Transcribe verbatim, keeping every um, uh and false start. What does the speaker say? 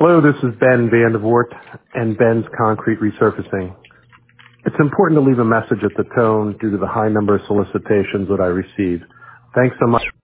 Hello, this is Ben Vandervoort and Ben's Concrete Resurfacing. It's important to leave a message at the tone due to the high number of solicitations that I receive. Thanks so much.